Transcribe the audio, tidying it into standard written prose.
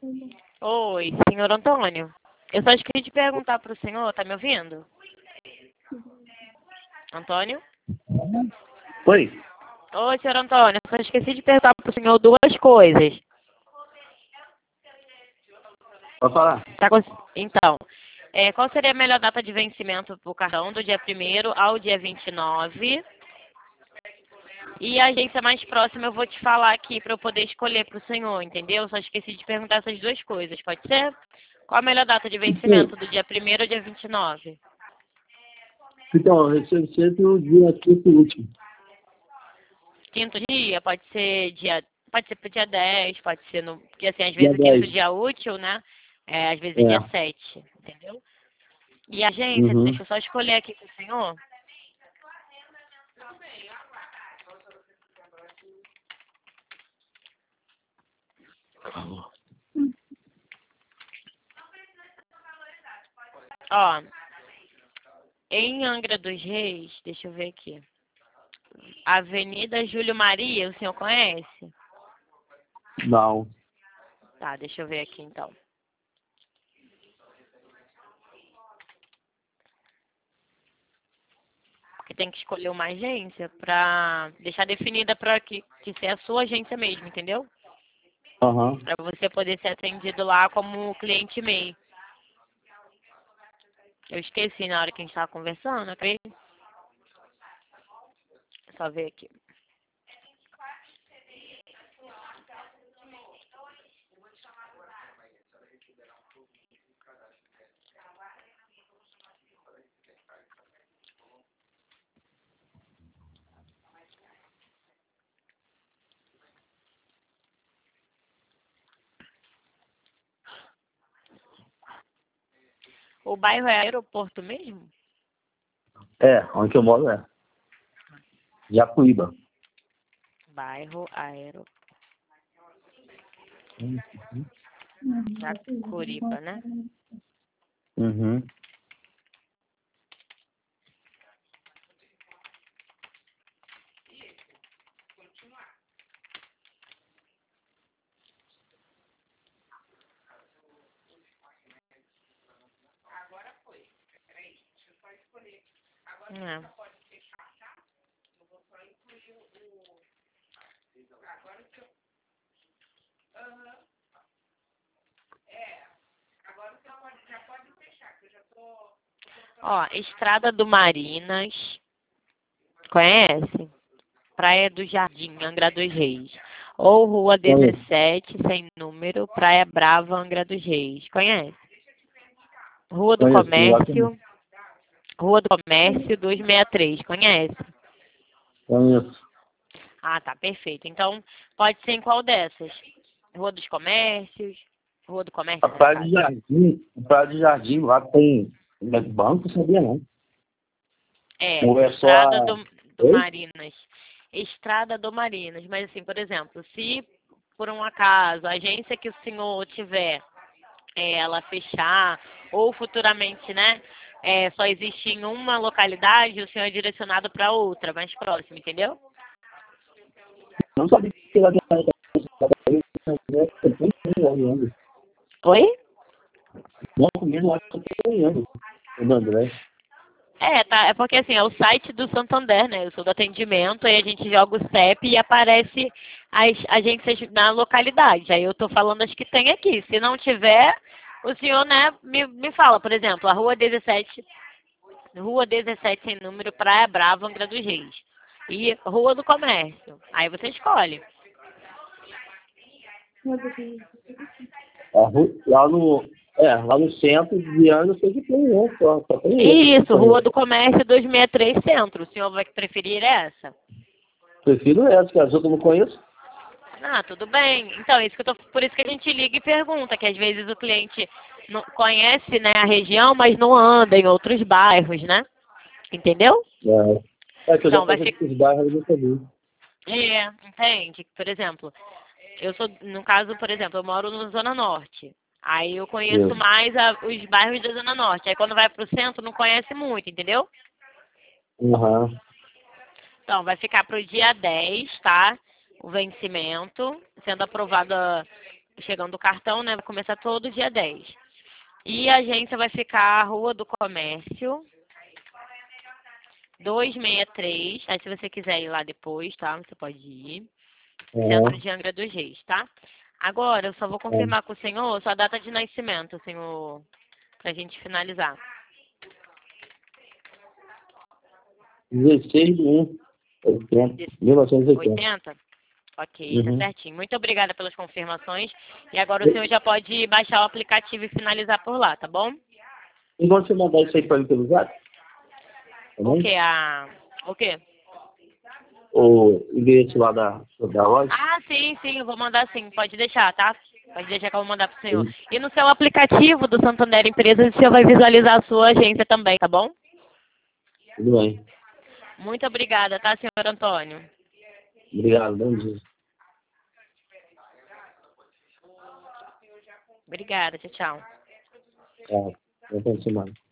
Oi, senhor Antônio. Eu só queria te perguntar para o senhor, tá me ouvindo? Antônio? Oi, Oi, senhor Antônio. Eu só esqueci de perguntar para o senhor duas coisas. pode falar. Então, qual seria a melhor data de vencimento para o cartão do dia 1º ao dia 29? E a agência mais próxima eu vou te falar aqui para eu poder escolher para o senhor, entendeu? Só esqueci de perguntar essas duas coisas, pode ser? Qual a melhor data de vencimento do dia 1º ao dia 29? Então, eu recebo sempre o dia quinto último. Quinto dia, pode ser pro dia 10, pode ser no. Porque assim, às Dia vezes o quinto 10. dia útil, né? Às vezes é dia É. 7, entendeu? E a agência, Uhum. deixa eu só escolher aqui com o senhor. Ó, em Angra dos Reis, deixa eu ver aqui. Avenida Júlio Maria, o senhor conhece? Não. Tá, deixa eu ver aqui então. Porque tem que escolher uma agência pra deixar definida pra que ser a sua agência mesmo, entendeu? Aham. Pra você poder ser atendido lá como cliente MEI. Eu esqueci na hora que a gente tava conversando, ok? Só ver aqui. O bairro é aeroporto mesmo? É, onde eu moro é. Jacuíba. Bairro aeroporto. Uhum. Jacuriba, né? Uhum. É. Ó, Estrada do Marinas. Conhece? Praia do Jardim, Angra dos Reis. Ou Rua Conheço. 17, sem número, Praia Brava, Angra dos Reis. Conhece? Rua do Conheço, exatamente. Comércio. Rua do Comércio 263. Conhece? Conheço. Ah, tá, perfeito. Então, pode ser em qual dessas? Rua dos Comércios. Rua do A Comércio, no Praia de caso. Jardim, a Praia de Jardim lá tem banco, sabia não? Ou é só Estrada a... do Oi? Marinas. Estrada do Marinas. Mas, assim, por exemplo, se por um acaso a agência que o senhor tiver, ela fechar, ou futuramente, né, só existe em uma localidade, o senhor é direcionado para outra, mais próxima, entendeu? Não sabia que ela tinha ainda. Oi? Banco mesmo, acho que eu tô ganhando. O do André. Tá. É porque assim, é o site do Santander, né? Eu sou do atendimento, aí a gente joga o CEP e aparece as agências na localidade. Aí eu tô falando as que tem aqui. Se não tiver, o senhor, né, me fala, por exemplo, a Rua 17 sem número, Praia Brava, Angra dos Reis. E Rua do Comércio. Aí você escolhe. Lá no centro de ano tem que ter, né? Só tem esse que eu Isso, Rua conheço. do Comércio 263 Centro. O senhor vai preferir essa? Prefiro essa, que as outras eu não conheço. Ah, tudo bem. Então, por isso que a gente liga e pergunta, que às vezes o cliente não conhece, né, a região, mas não anda em outros bairros, né? Entendeu? É que eu já Então, vai passei ficar. por bairros eu não sabia. Entende? Por exemplo, no caso, por exemplo, eu moro na Zona Norte. Aí eu conheço Isso. mais os bairros da Zona Norte. Aí quando vai pro centro, não conhece muito, entendeu? Uhum. Então, vai ficar pro dia 10, tá? O vencimento, sendo aprovada chegando o cartão, né? Vai começar todo dia 10. E a agência vai ficar a Rua do Comércio, 263. Aí se você quiser ir lá depois, tá? Você pode ir. Centro de Angra dos Reis, tá? Agora, eu só vou confirmar com o senhor sua data de nascimento, senhor, pra gente finalizar. 16 de 1, 1980. 80? Ok, tá certinho. Muito obrigada pelas confirmações. E agora o senhor já pode baixar o aplicativo e finalizar por lá, tá bom? E você mandar isso aí para mim pelo zap? O quê? O quê? O endereço lá da loja? Ah, sim, eu vou mandar sim. Pode deixar, tá? Pode deixar que eu vou mandar pro senhor. E no seu aplicativo do Santander Empresas, o senhor vai visualizar a sua agência também, tá bom? Tudo bem. Muito obrigada, tá, senhor Antônio? Obrigado, bom dia. Obrigada, tchau. Boa semana.